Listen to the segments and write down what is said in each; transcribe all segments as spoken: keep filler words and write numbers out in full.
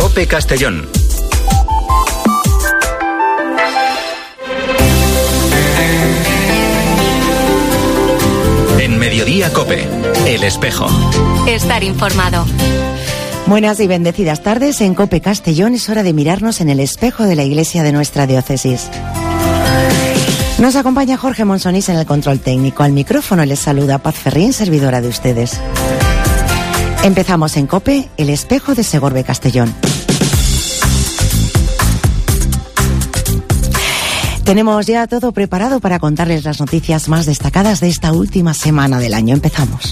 COPE Castellón. En Mediodía COPE, El Espejo. Estar informado. Buenas y bendecidas tardes. En COPE Castellón es hora de mirarnos en el espejo de la iglesia de nuestra diócesis. Nos acompaña Jorge Monsonís en el control técnico. Al micrófono les saluda Paz Ferrín, servidora de ustedes. Empezamos en COPE, el espejo de Segorbe Castellón. Tenemos ya todo preparado para contarles las noticias más destacadas de esta última semana del año. Empezamos.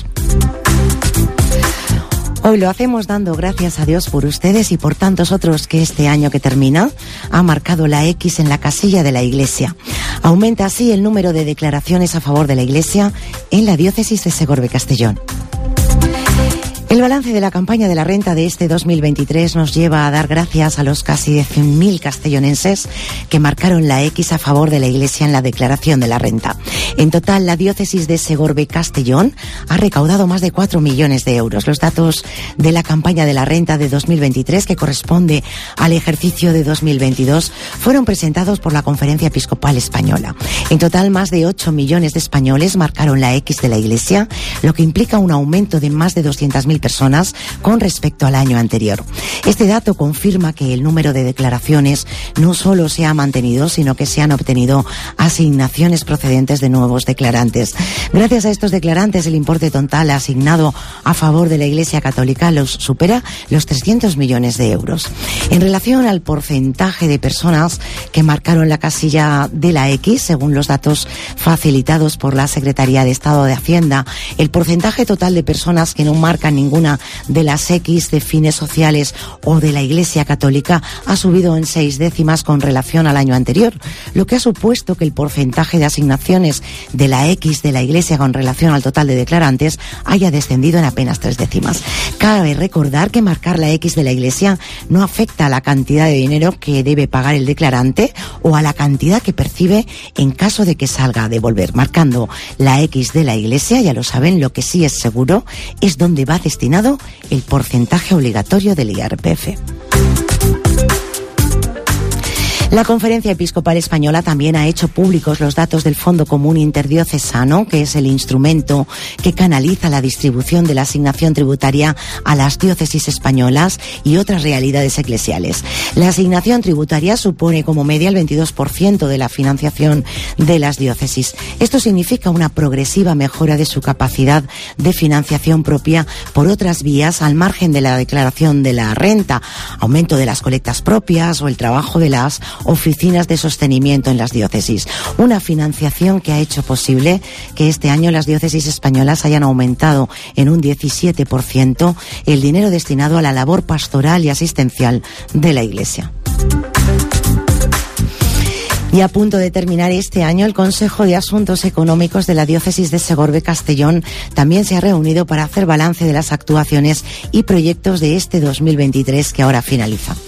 Hoy lo hacemos dando gracias a Dios por ustedes y por tantos otros que este año que termina ha marcado la X en la casilla de la Iglesia. Aumenta así el número de declaraciones a favor de la Iglesia en la diócesis de Segorbe Castellón. El balance de la campaña de la renta de este dos mil veintitrés nos lleva a dar gracias a los casi cien mil castellonenses que marcaron la X a favor de la Iglesia en la declaración de la renta. En total, la diócesis de Segorbe Castellón ha recaudado más de cuatro millones de euros. Los datos de la campaña de la renta de dos mil veintitrés, que corresponde al ejercicio de dos mil veintidós, fueron presentados por la Conferencia Episcopal Española. En total, más de ocho millones de españoles marcaron la X de la Iglesia, lo que implica un aumento de más de doscientas mil personas con respecto al año anterior. Este dato confirma que el número de declaraciones no solo se ha mantenido, sino que se han obtenido asignaciones procedentes de nuevos declarantes. Gracias a estos declarantes, el importe total asignado a favor de la Iglesia Católica los supera los trescientos millones de euros. En relación al porcentaje de personas que marcaron la casilla de la X, según los datos facilitados por la Secretaría de Estado de Hacienda, el porcentaje total de personas que no marcan ninguna de las X de fines sociales o de la Iglesia Católica ha subido en seis décimas con relación al año anterior, lo que ha supuesto que el porcentaje de asignaciones de la X de la Iglesia con relación al total de declarantes haya descendido en apenas tres décimas. Cabe recordar que marcar la X de la Iglesia no afecta a la cantidad de dinero que debe pagar el declarante o a la cantidad que percibe en caso de que salga a devolver. Marcando la X de la Iglesia, ya lo saben, lo que sí es seguro es donde va destinado el porcentaje obligatorio del I R P F. La Conferencia Episcopal Española también ha hecho públicos los datos del Fondo Común Interdiocesano, que es el instrumento que canaliza la distribución de la asignación tributaria a las diócesis españolas y otras realidades eclesiales. La asignación tributaria supone como media el veintidós por ciento de la financiación de las diócesis. Esto significa una progresiva mejora de su capacidad de financiación propia por otras vías al margen de la declaración de la renta, aumento de las colectas propias o el trabajo de las oficinas de sostenimiento en las diócesis. Una financiación que ha hecho posible que este año las diócesis españolas hayan aumentado en un diecisiete por ciento el dinero destinado a la labor pastoral y asistencial de la Iglesia. Y a punto de terminar este año, el Consejo de Asuntos Económicos de la Diócesis de Segorbe Castellón también se ha reunido para hacer balance de las actuaciones y proyectos de este dos mil veintitrés que ahora finaliza.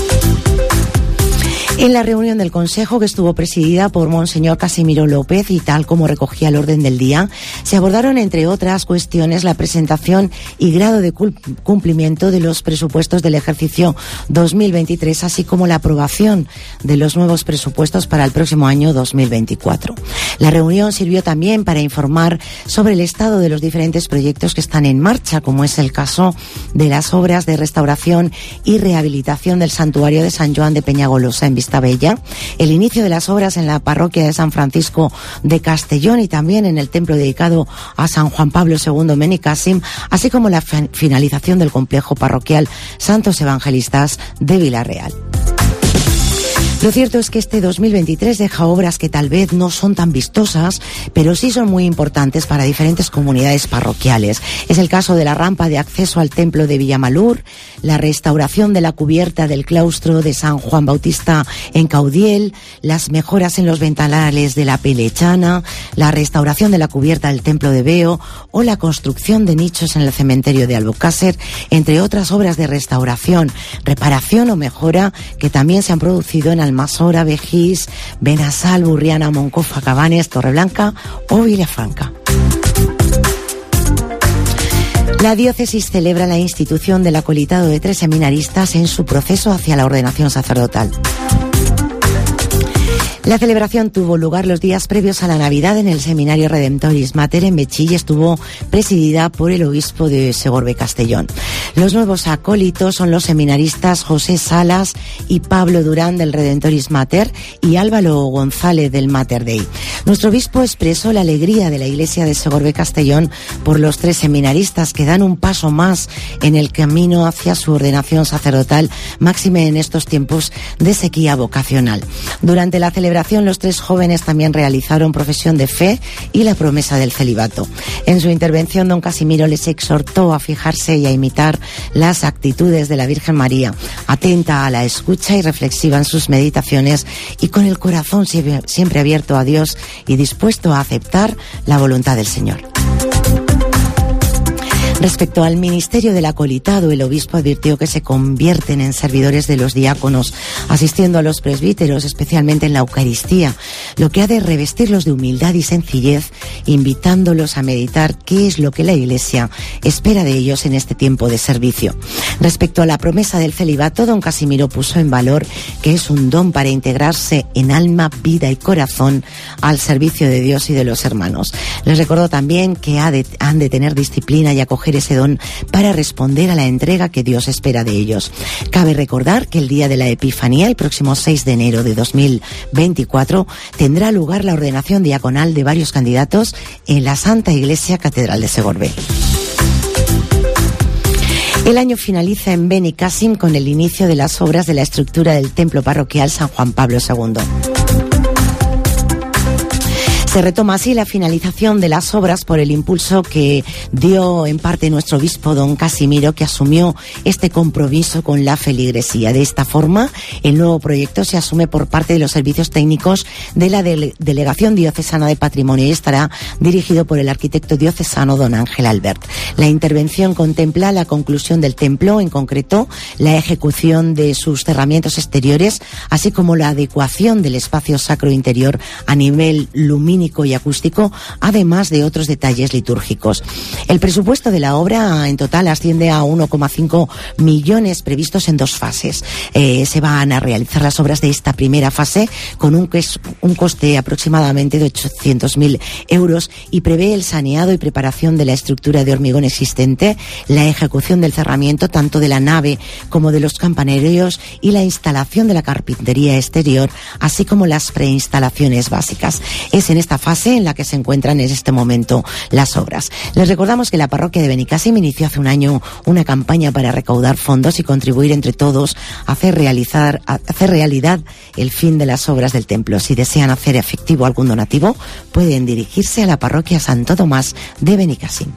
En la reunión del Consejo, que estuvo presidida por Monseñor Casimiro López y tal como recogía el orden del día, se abordaron, entre otras cuestiones, la presentación y grado de cumplimiento de los presupuestos del ejercicio dos mil veintitrés, así como la aprobación de los nuevos presupuestos para el próximo año dos mil veinticuatro. La reunión sirvió también para informar sobre el estado de los diferentes proyectos que están en marcha, como es el caso de las obras de restauración y rehabilitación del santuario de San Joan de Peñagolosa en Vistabella, el inicio de las obras en la parroquia de San Francisco de Castellón y también en el templo dedicado a San Juan Pablo segundo Benicàssim, así como la finalización del complejo parroquial Santos Evangelistas de Vila-real. Lo cierto es que este dos mil veintitrés deja obras que tal vez no son tan vistosas, pero sí son muy importantes para diferentes comunidades parroquiales. Es el caso de la rampa de acceso al templo de Villamalur, la restauración de la cubierta del claustro de San Juan Bautista en Caudiel, las mejoras en los ventanales de la Pelechana, la restauración de la cubierta del templo de Veo o la construcción de nichos en el cementerio de Albocácer, entre otras obras de restauración, reparación o mejora que también se han producido en Almasora, Vejís, Benassal, Burriana, Moncofa, Cabanes, Torreblanca o Villafranca. La diócesis celebra la institución del acolitado de tres seminaristas en su proceso hacia la ordenación sacerdotal. La celebración tuvo lugar los días previos a la Navidad en el Seminario Redemptoris Mater en Betxí y estuvo presidida por el obispo de Segorbe Castellón. Los nuevos acólitos son los seminaristas José Salas y Pablo Durán del Redemptoris Mater y Álvaro González del Mater Dei. Nuestro obispo expresó la alegría de la Iglesia de Segorbe Castellón por los tres seminaristas que dan un paso más en el camino hacia su ordenación sacerdotal, máxime en estos tiempos de sequía vocacional. Durante la celebración los tres jóvenes también realizaron profesión de fe y la promesa del celibato. En su intervención, don Casimiro les exhortó a fijarse y a imitar las actitudes de la Virgen María, atenta a la escucha y reflexiva en sus meditaciones y con el corazón siempre abierto a Dios y dispuesto a aceptar la voluntad del Señor. Respecto al ministerio del acolitado, el obispo advirtió que se convierten en servidores de los diáconos, asistiendo a los presbíteros, especialmente en la Eucaristía, lo que ha de revestirlos de humildad y sencillez, invitándolos a meditar qué es lo que la Iglesia espera de ellos en este tiempo de servicio. Respecto a la promesa del celibato, don Casimiro puso en valor que es un don para integrarse en alma, vida y corazón al servicio de Dios y de los hermanos. Les recordó también que ha de, han de tener disciplina y acoger ese don para responder a la entrega que Dios espera de ellos. Cabe recordar que el día de la Epifanía, el próximo seis de enero de dos mil veinticuatro, tendrá lugar la ordenación diaconal de varios candidatos en la Santa Iglesia Catedral de Segorbe. El año finaliza en Benicàssim con el inicio de las obras de la estructura del Templo Parroquial San Juan Pablo segundo. Se retoma así la finalización de las obras por el impulso que dio en parte nuestro obispo don Casimiro, que asumió este compromiso con la feligresía. De esta forma, el nuevo proyecto se asume por parte de los servicios técnicos de la Dele- Delegación Diocesana de Patrimonio y estará dirigido por el arquitecto diocesano don Ángel Albert. La intervención contempla la conclusión del templo, en concreto la ejecución de sus cerramientos exteriores, así como la adecuación del espacio sacro interior a nivel lumínico y acústico, además de otros detalles litúrgicos. El presupuesto de la obra en total asciende a uno coma cinco millones previstos en dos fases. Eh, se van a realizar las obras de esta primera fase con un, un coste aproximadamente de ochocientos mil euros y prevé el saneado y preparación de la estructura de hormigón existente, la ejecución del cerramiento tanto de la nave como de los campanarios y la instalación de la carpintería exterior, así como las preinstalaciones básicas. Es en esta fase en la que se encuentran en este momento las obras. Les recordamos que la parroquia de Benicàssim inició hace un año una campaña para recaudar fondos y contribuir entre todos a hacer, realizar, a hacer realidad el fin de las obras del templo. Si desean hacer efectivo algún donativo, pueden dirigirse a la parroquia Santo Tomás de Benicàssim.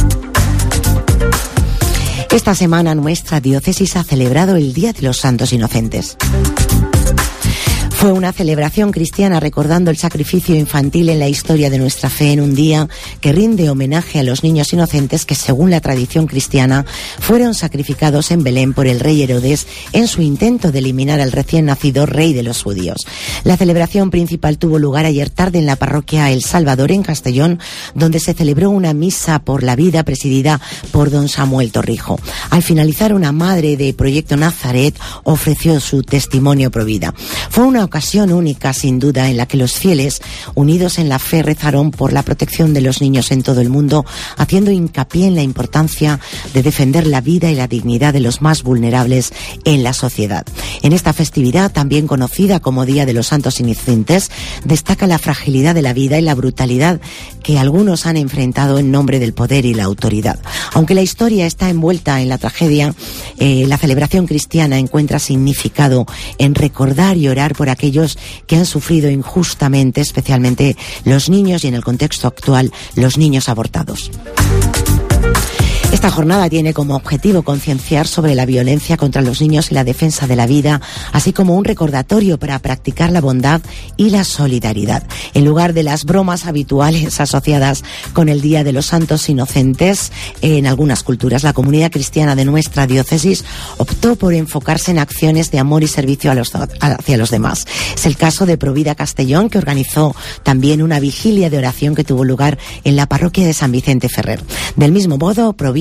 Esta semana nuestra diócesis ha celebrado el Día de los Santos Inocentes. Fue una celebración cristiana recordando el sacrificio infantil en la historia de nuestra fe en un día que rinde homenaje a los niños inocentes que, según la tradición cristiana, fueron sacrificados en Belén por el rey Herodes en su intento de eliminar al recién nacido rey de los judíos. La celebración principal tuvo lugar ayer tarde en la parroquia El Salvador en Castellón, donde se celebró una misa por la vida presidida por don Samuel Torrijo. Al finalizar, una madre de Proyecto Nazaret ofreció su testimonio pro vida. Fue una ocasión única, sin duda, en la que los fieles, unidos en la fe, rezaron por la protección de los niños en todo el mundo, haciendo hincapié en la importancia de defender la vida y la dignidad de los más vulnerables en la sociedad. En esta festividad, también conocida como Día de los Santos Inocentes, destaca la fragilidad de la vida y la brutalidad que algunos han enfrentado en nombre del poder y la autoridad. Aunque la historia está envuelta en la tragedia, eh, la celebración cristiana encuentra significado en recordar y orar por aquellos que han sufrido injustamente, especialmente los niños y, en el contexto actual, los niños abortados. Esta jornada tiene como objetivo concienciar sobre la violencia contra los niños y la defensa de la vida, así como un recordatorio para practicar la bondad y la solidaridad. En lugar de las bromas habituales asociadas con el Día de los Santos Inocentes, en algunas culturas, la comunidad cristiana de nuestra diócesis optó por enfocarse en acciones de amor y servicio a los, hacia los demás. Es el caso de Provida Castellón, que organizó también una vigilia de oración que tuvo lugar en la parroquia de San Vicente Ferrer. Del mismo modo, Provida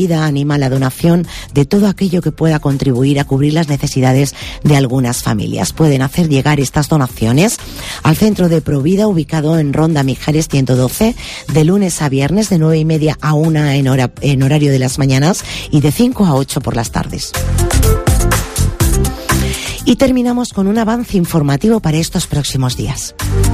Provida anima a la donación de todo aquello que pueda contribuir a cubrir las necesidades de algunas familias. Pueden hacer llegar estas donaciones al centro de Provida, ubicado en Ronda Mijares ciento doce, de lunes a viernes de nueve y media a una en, hora, en horario de las mañanas y de cinco a ocho por las tardes. Y terminamos con un avance informativo para estos próximos días.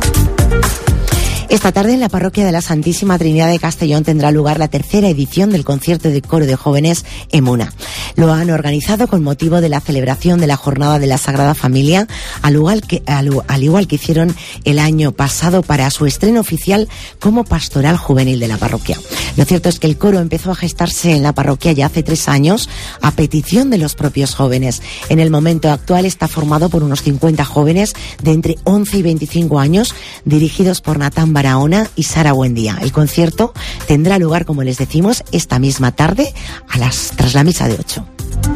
Esta tarde en la parroquia de la Santísima Trinidad de Castellón tendrá lugar la tercera edición del concierto de coro de jóvenes Emuna. Lo han organizado con motivo de la celebración de la Jornada de la Sagrada Familia, al igual que, al, al igual que hicieron el año pasado para su estreno oficial como pastoral juvenil de la parroquia. Lo cierto es que el coro empezó a gestarse en la parroquia ya hace tres años a petición de los propios jóvenes. En el momento actual está formado por unos cincuenta jóvenes de entre once y veinticinco años, dirigidos por Natán Barahona y Sara Buendía. El concierto tendrá lugar, como les decimos, esta misma tarde a las, tras la misa de ocho.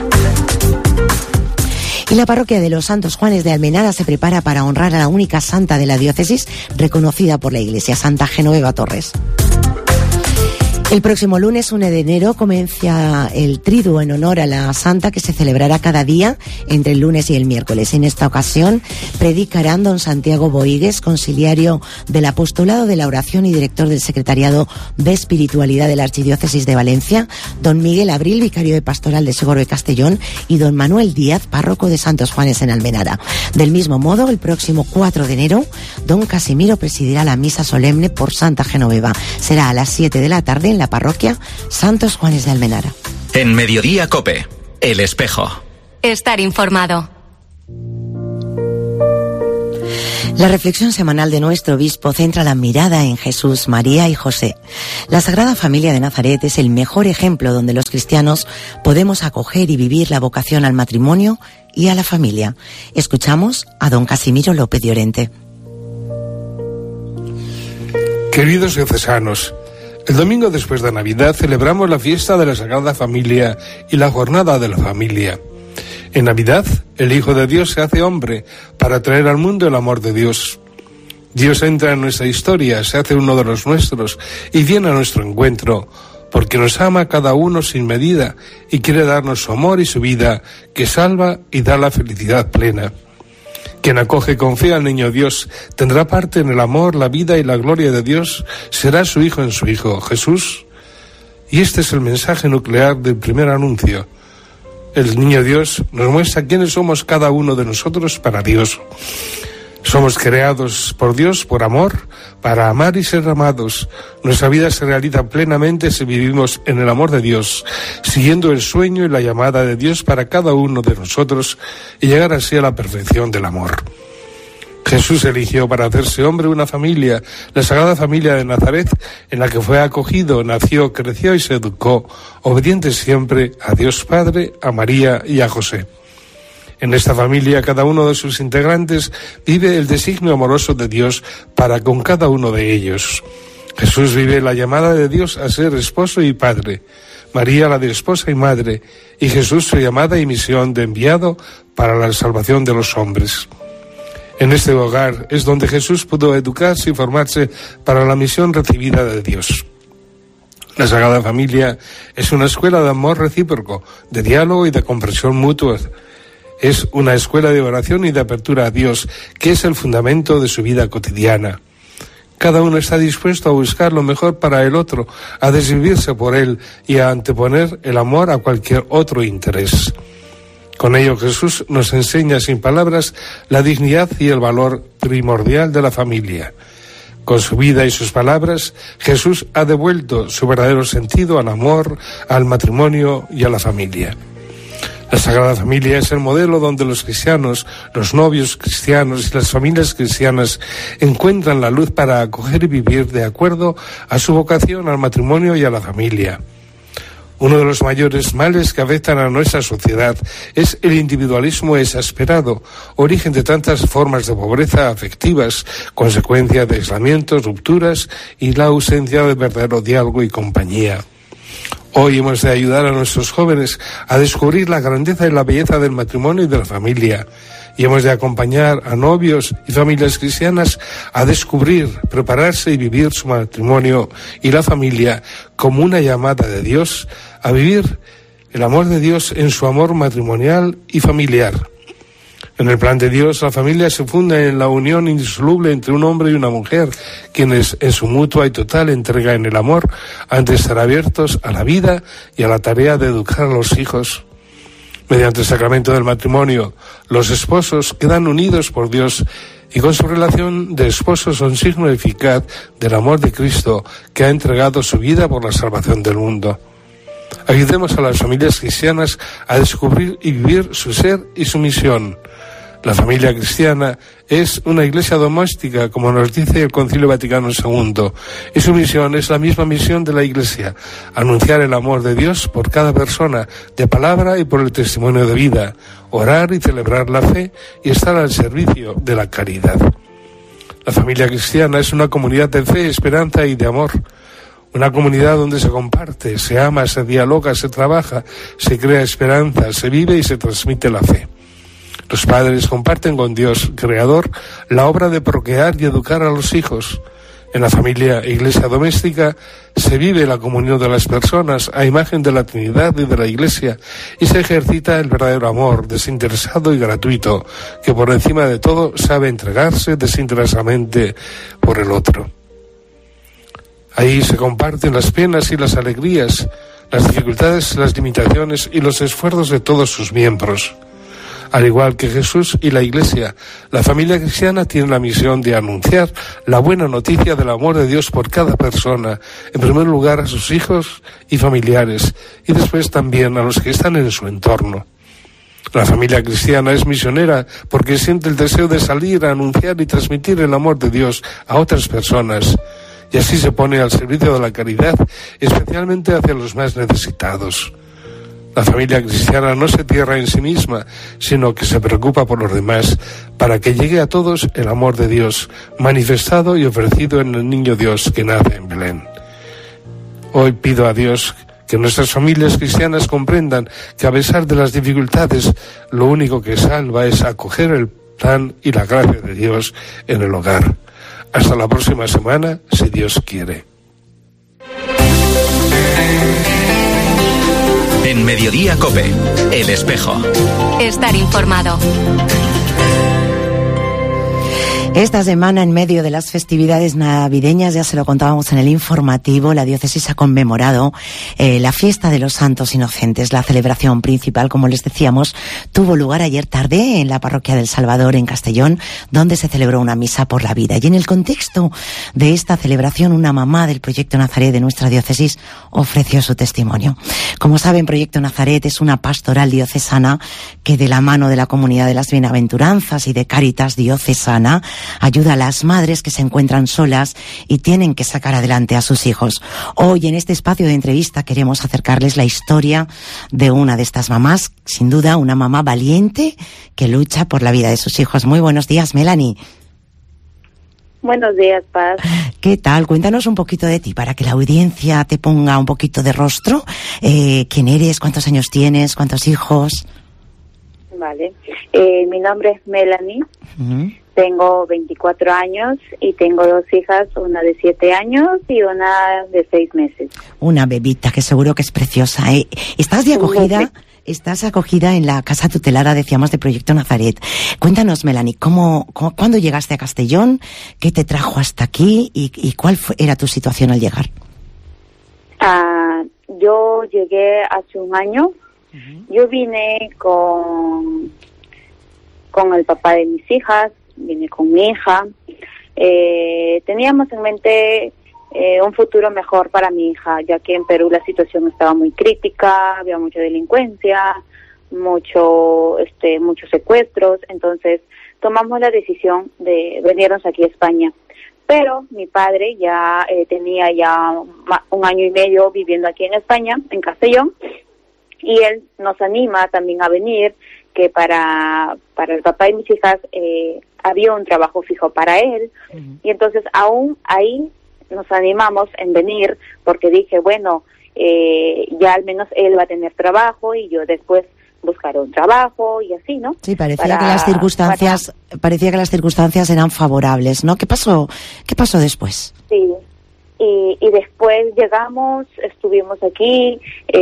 Y la parroquia de los Santos Juanes de Almenara se prepara para honrar a la única santa de la diócesis reconocida por la Iglesia, Santa Genoveva Torres. El próximo lunes uno de enero comienza el triduo en honor a la santa, que se celebrará cada día entre el lunes y el miércoles. En esta ocasión predicarán don Santiago Boigues, conciliario del Apostolado de la Oración y director del Secretariado de Espiritualidad de la Archidiócesis de Valencia, don Miguel Abril, vicario de Pastoral de Segorbe Castellón, y don Manuel Díaz, párroco de Santos Juanes en Almenara. Del mismo modo, el próximo cuatro de enero, don Casimiro presidirá la misa solemne por Santa Genoveva. Será a las siete de la tarde en la parroquia Santos Juanes de Almenara. En Mediodía Cope, El Espejo. Estar informado. La reflexión semanal de nuestro obispo centra la mirada en Jesús, María y José. La Sagrada Familia de Nazaret es el mejor ejemplo donde los cristianos podemos acoger y vivir la vocación al matrimonio y a la familia. Escuchamos a don Casimiro López Llorente. Queridos diocesanos, el domingo después de Navidad celebramos la fiesta de la Sagrada Familia y la Jornada de la Familia. En Navidad, el Hijo de Dios se hace hombre para traer al mundo el amor de Dios. Dios entra en nuestra historia, se hace uno de los nuestros y viene a nuestro encuentro, porque nos ama a cada uno sin medida y quiere darnos su amor y su vida, que salva y da la felicidad plena. Quien acoge y confía al niño Dios tendrá parte en el amor, la vida y la gloria de Dios, será su Hijo en su Hijo, Jesús. Y este es el mensaje nuclear del primer anuncio. El niño Dios nos muestra quiénes somos cada uno de nosotros para Dios. Somos creados por Dios por amor, para amar y ser amados. Nuestra vida se realiza plenamente si vivimos en el amor de Dios, siguiendo el sueño y la llamada de Dios para cada uno de nosotros y llegar así a la perfección del amor. Jesús eligió para hacerse hombre una familia, la Sagrada Familia de Nazaret, en la que fue acogido, nació, creció y se educó, obediente siempre a Dios Padre, a María y a José. En esta familia, cada uno de sus integrantes vive el designio amoroso de Dios para con cada uno de ellos. Jesús vive la llamada de Dios a ser esposo y padre, María la de esposa y madre, y Jesús su llamada y misión de enviado para la salvación de los hombres. En este hogar es donde Jesús pudo educarse y formarse para la misión recibida de Dios. La Sagrada Familia es una escuela de amor recíproco, de diálogo y de comprensión mutua. Es una escuela de oración y de apertura a Dios, que es el fundamento de su vida cotidiana. Cada uno está dispuesto a buscar lo mejor para el otro, a desvivirse por él y a anteponer el amor a cualquier otro interés. Con ello Jesús nos enseña sin palabras la dignidad y el valor primordial de la familia. Con su vida y sus palabras, Jesús ha devuelto su verdadero sentido al amor, al matrimonio y a la familia. La Sagrada Familia es el modelo donde los cristianos, los novios cristianos y las familias cristianas encuentran la luz para acoger y vivir de acuerdo a su vocación al matrimonio y a la familia. Uno de los mayores males que afectan a nuestra sociedad es el individualismo exasperado, origen de tantas formas de pobreza afectivas, consecuencia de aislamientos, rupturas y la ausencia de verdadero diálogo y compañía. Hoy hemos de ayudar a nuestros jóvenes a descubrir la grandeza y la belleza del matrimonio y de la familia. Y hemos de acompañar a novios y familias cristianas a descubrir, prepararse y vivir su matrimonio y la familia como una llamada de Dios a vivir el amor de Dios en su amor matrimonial y familiar. En el plan de Dios, la familia se funda en la unión indisoluble entre un hombre y una mujer, quienes en su mutua y total entrega en el amor han de estar abiertos a la vida y a la tarea de educar a los hijos. Mediante el sacramento del matrimonio, los esposos quedan unidos por Dios y con su relación de esposos son signo eficaz del amor de Cristo, que ha entregado su vida por la salvación del mundo. Ayudemos a las familias cristianas a descubrir y vivir su ser y su misión. La familia cristiana es una iglesia doméstica, como nos dice el Concilio Vaticano segundo, y su misión es la misma misión de la iglesia: anunciar el amor de Dios por cada persona, de palabra y por el testimonio de vida, orar y celebrar la fe y estar al servicio de la caridad. La familia cristiana es una comunidad de fe, esperanza y de amor. Una comunidad donde se comparte, se ama, se dialoga, se trabaja, se crea esperanza, se vive y se transmite la fe. Los padres comparten con Dios, Creador, la obra de procrear y educar a los hijos. En la familia e iglesia doméstica se vive la comunión de las personas a imagen de la Trinidad y de la Iglesia, y se ejercita el verdadero amor, desinteresado y gratuito, que por encima de todo sabe entregarse desinteresadamente por el otro. Ahí se comparten las penas y las alegrías, las dificultades, las limitaciones y los esfuerzos de todos sus miembros. Al igual que Jesús y la Iglesia, la familia cristiana tiene la misión de anunciar la buena noticia del amor de Dios por cada persona, en primer lugar a sus hijos y familiares, y después también a los que están en su entorno. La familia cristiana es misionera porque siente el deseo de salir a anunciar y transmitir el amor de Dios a otras personas, y así se pone al servicio de la caridad, especialmente hacia los más necesitados. La familia cristiana no se cierra en sí misma, sino que se preocupa por los demás, para que llegue a todos el amor de Dios, manifestado y ofrecido en el niño Dios que nace en Belén. Hoy pido a Dios que nuestras familias cristianas comprendan que a pesar de las dificultades, lo único que salva es acoger el plan y la gracia de Dios en el hogar. Hasta la próxima semana, si Dios quiere. En Mediodía COPE, El Espejo. Estar informado. Esta semana, en medio de las festividades navideñas, ya se lo contábamos en el informativo, la diócesis ha conmemorado eh, la fiesta de los santos inocentes. La celebración principal, como les decíamos, tuvo lugar ayer tarde en la parroquia del Salvador, en Castellón, donde se celebró una misa por la vida. Y en el contexto de esta celebración, una mamá del Proyecto Nazaret de nuestra diócesis ofreció su testimonio. Como saben, Proyecto Nazaret es una pastoral diocesana que, de la mano de la Comunidad de las Bienaventuranzas y de Cáritas Diocesana, ayuda a las madres que se encuentran solas y tienen que sacar adelante a sus hijos. Hoy, en este espacio de entrevista, queremos acercarles la historia de una de estas mamás, sin duda una mamá valiente que lucha por la vida de sus hijos. Muy buenos días, Melanie. Buenos días, Paz. ¿Qué tal? Cuéntanos un poquito de ti, para que la audiencia te ponga un poquito de rostro. Eh, ¿Quién eres? ¿Cuántos años tienes? ¿Cuántos hijos? Vale. Eh, mi nombre es Melanie. Uh-huh. Tengo veinticuatro años y tengo dos hijas, una de siete años y una de seis meses. Una bebita que seguro que es preciosa, ¿eh? ¿Estás de acogida? Estás acogida en la casa tutelada, decíamos, de Proyecto Nazaret. Cuéntanos, Melanie, ¿cómo, cómo, ¿cuándo llegaste a Castellón? ¿Qué te trajo hasta aquí? ¿Y, y cuál fue, era tu situación al llegar? Uh, yo llegué hace un año. Uh-huh. Yo vine con, con el papá de mis hijas. Vine con mi hija. Eh, teníamos en mente eh, un futuro mejor para mi hija, ya que en Perú la situación estaba muy crítica, había mucha delincuencia, mucho, este, muchos secuestros. Entonces tomamos la decisión de venirnos aquí a España. Pero mi padre ya eh, tenía ya un año y medio viviendo aquí en España, en Castellón, y él nos anima también a venir, que para para el papá y mis hijas eh, había un trabajo fijo para él. Uh-huh. Y entonces aún ahí nos animamos en venir, porque dije, bueno, eh, ya al menos él va a tener trabajo y yo después buscaré un trabajo y así, ¿no? Sí, parecía para, que las circunstancias, para... parecía que las circunstancias eran favorables, ¿no? ¿Qué pasó? ¿Qué pasó después? Sí. Y, y después llegamos, estuvimos aquí,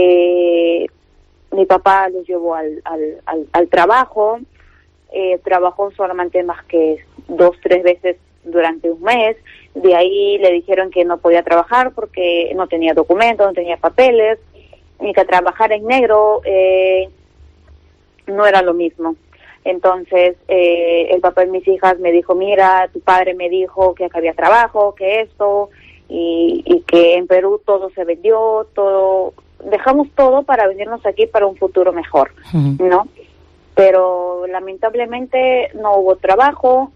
eh, mi papá los llevó al, al, al, al trabajo, eh, trabajó solamente más que dos, tres veces durante un mes, de ahí le dijeron que no podía trabajar porque no tenía documentos, no tenía papeles, y que trabajar en negro eh, no era lo mismo. Entonces, eh, el papá de mis hijas me dijo, mira, tu padre me dijo que acá había trabajo, que esto... Y, y que en Perú todo se vendió, todo, dejamos todo para venirnos aquí para un futuro mejor, uh-huh. ¿no? Pero lamentablemente no hubo trabajo.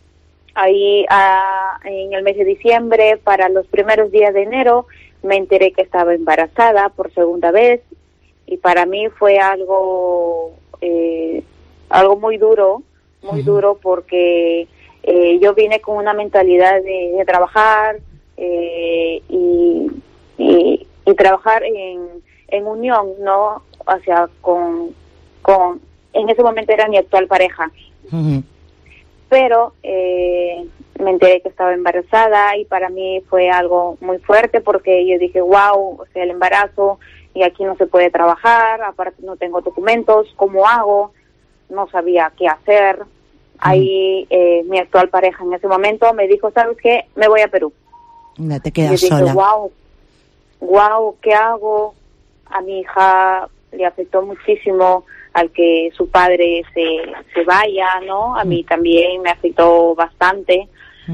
Ahí a, en el mes de diciembre, para los primeros días de enero, me enteré que estaba embarazada por segunda vez y para mí fue algo, eh, algo muy duro, muy uh-huh. duro porque eh, yo vine con una mentalidad de, de trabajar, Eh, y, y, y trabajar en, en unión, ¿no? O sea, con, con, en ese momento era mi actual pareja. Uh-huh. Pero eh, me enteré que estaba embarazada y para mí fue algo muy fuerte porque yo dije, wow, o sea, el embarazo y aquí no se puede trabajar, aparte no tengo documentos, ¿cómo hago? No sabía qué hacer. Uh-huh. Ahí eh, mi actual pareja en ese momento me dijo, ¿sabes qué? Me voy a Perú. No te quedas y dije, sola. Wow, wow, ¿qué hago? A mi hija le afectó muchísimo al que su padre se, se vaya, ¿no? A mm. mí también me afectó bastante. Mm.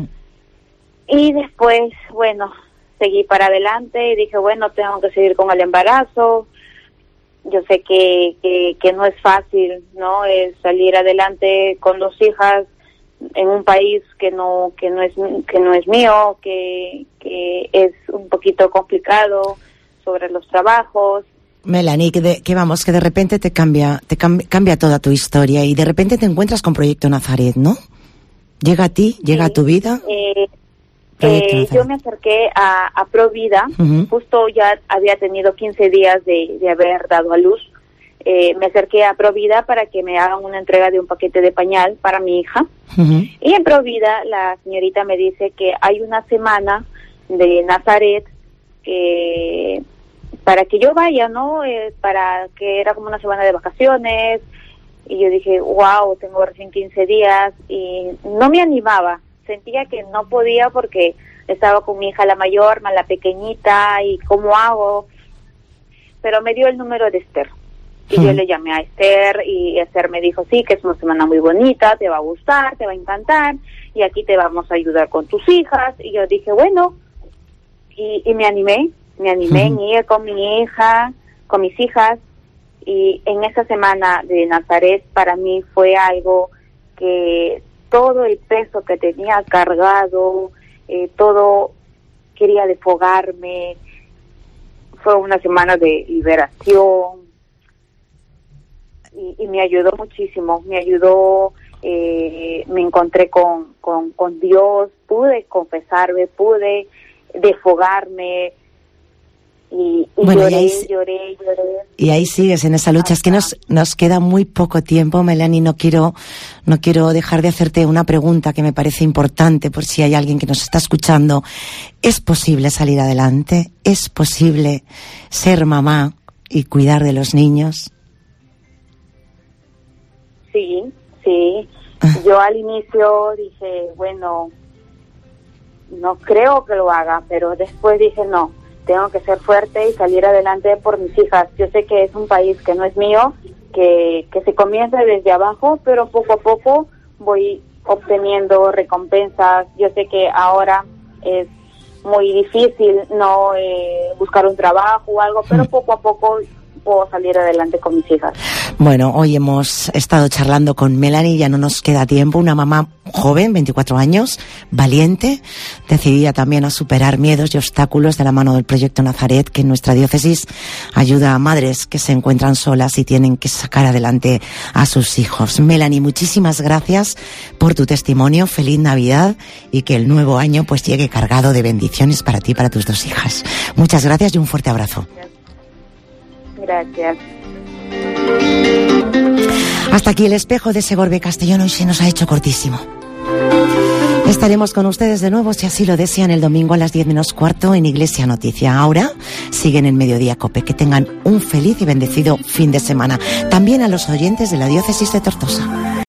Y después, bueno, seguí para adelante y dije, bueno, tengo que seguir con el embarazo. Yo sé que, que, que no es fácil, ¿no? Es salir adelante con dos hijas en un país que no que no es que no es mío, que que es un poquito complicado sobre los trabajos. Melanie, que, de, que vamos, que de repente te cambia te cambia, cambia toda tu historia y de repente te encuentras con Proyecto Nazaret, ¿no? Llega a ti, llega sí. a tu vida. Eh, eh, yo me acerqué a, a Provida, uh-huh. justo ya había tenido quince días de, de haber dado a luz. Eh, me acerqué a Provida para que me hagan una entrega de un paquete de pañal para mi hija. Uh-huh. Y en Provida la señorita me dice que hay una semana de Nazaret que para que yo vaya, ¿no? Eh, para que era como una semana de vacaciones. Y yo dije, wow, tengo recién quince días y no me animaba. Sentía que no podía porque estaba con mi hija la mayor, más la pequeñita y cómo hago. Pero me dio el número de Esther. Y yo le llamé a Esther y Esther me dijo, sí, que es una semana muy bonita, te va a gustar, te va a encantar y aquí te vamos a ayudar con tus hijas. Y yo dije, bueno, y, y me animé, me animé en ir con mi hija, con mis hijas y en esa semana de Nazaret para mí fue algo que todo el peso que tenía cargado, eh, todo quería desfogarme, fue una semana de liberación. Y, y me ayudó muchísimo, me ayudó, eh, me encontré con, con, con Dios, pude confesarme, pude desfogarme y, y bueno, lloré, y ahí, lloré, lloré. Y ahí sigues en esa lucha. Es que nos, nos queda muy poco tiempo, Melanie, no quiero, no quiero dejar de hacerte una pregunta que me parece importante por si hay alguien que nos está escuchando. ¿Es posible salir adelante? ¿Es posible ser mamá y cuidar de los niños? Sí, sí. Yo al inicio dije, bueno, no creo que lo haga, pero después dije, no, tengo que ser fuerte y salir adelante por mis hijas. Yo sé que es un país que no es mío, que, que se comienza desde abajo, pero poco a poco voy obteniendo recompensas. Yo sé que ahora es muy difícil no eh, buscar un trabajo o algo, pero poco a poco puedo salir adelante con mis hijas. Bueno, hoy hemos estado charlando con Melanie, ya no nos queda tiempo, una mamá joven, veinticuatro años, valiente, decidida también a superar miedos y obstáculos de la mano del Proyecto Nazaret, que en nuestra diócesis ayuda a madres que se encuentran solas y tienen que sacar adelante a sus hijos. Melanie, muchísimas gracias por tu testimonio, feliz Navidad y que el nuevo año pues llegue cargado de bendiciones para ti y para tus dos hijas. Muchas gracias y un fuerte abrazo. Gracias. Gracias. Hasta aquí el espejo de Segorbe Castellón. Hoy se nos ha hecho cortísimo. Estaremos con ustedes de nuevo, si así lo desean, el domingo a las diez menos cuarto en Iglesia Noticia. Ahora siguen en Mediodía Cope. Que tengan un feliz y bendecido fin de semana. También a los oyentes de la Diócesis de Tortosa.